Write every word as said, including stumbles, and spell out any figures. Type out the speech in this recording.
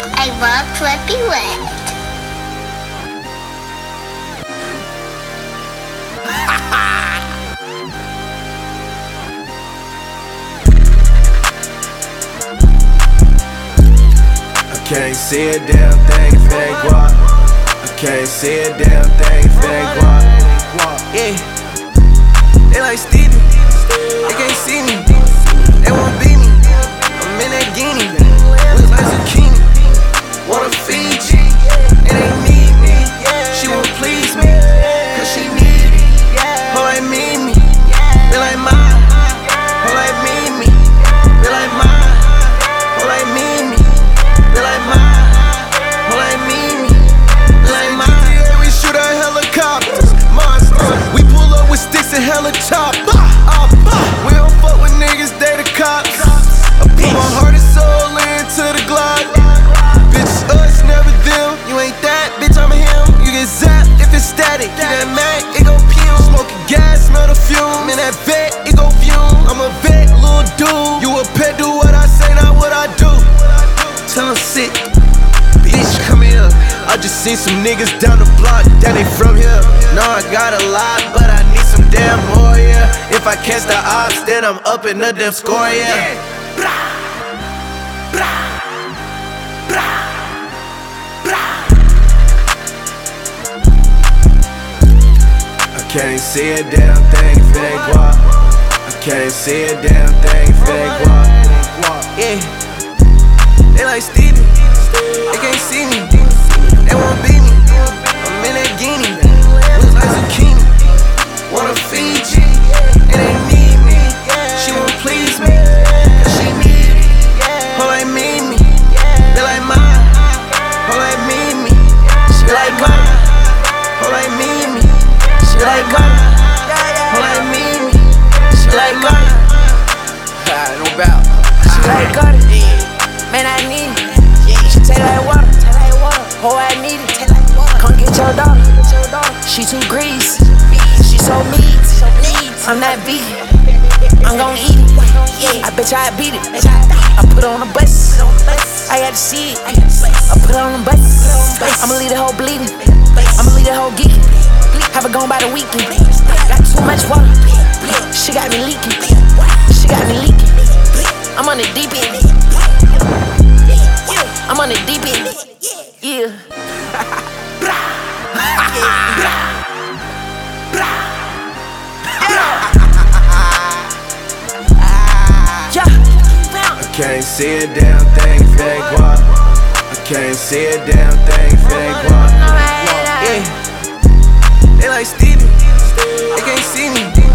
I walk flippy wet. I can't see a damn thing if it ain't guap. I can't see a damn thing if it ain't guap. Yeah, they like Stevie, they can't see me, they won't beat me. I'm in that guinea, looks like zucchini. Wanna feed you, it ain't need me. She won't please me, cause she need me. Her like me, me, they like mine. Her like me, me, they like mine. Her like me, me, they like mine. Her like me, me, they like mine. We shoot at helicopters, monsters. We pull up with sticks and hella choppers. We don't fuck with niggas, they the cops. I put my heart and soul into the Glock. Bitch, us, never them. You ain't that, bitch, I'm him. You get zapped if it's static. You that Mac, it go pew. Smoking gas, smell the fume. In that vet, it go fume. I'm a vet, little dude. You a pet, do what I say, not what I do. Tell 'em sick, bitch, come here. I just seen some niggas down the block, that ain't from here. No, I got a lot, but I need some damn more, yeah. If I catch the ops, then I'm up in the damn score, yeah. I can't see a damn thing if it ain't guap. I can't see a damn thing if it ain't guap. Yeah, they like Stevie, they can't see me, they won't beat me. I'm in that guinea, looks like zucchini. Wanna feed you, it ain't need me. She won't please me, cause she need me. Her like me, me, they like mine. Her like me, me, she like mine. Her like me, me, she like mine. Her like me, me, she like mine. No doubt. She like got it, man, I need it. She taste like water, oh, I need it. Come get your daughter, she too greasy, she so neat. I'm not vegan, I'm gon' eat it. I bet you I beat it. I put on a bus, I had to see it. I put on a bus, I'ma leave the whole bleeding, I'ma leave the whole geeking. Have it gone by the weekend. Got too much water, she got me leaking. She got me leaking. I'm on the deep end. I'm on the deep end. Yeah. I can't see a damn thing if it ain't guap. I can't see a damn thing if it ain't guap. Yeah, they like Stevie, they can't see me.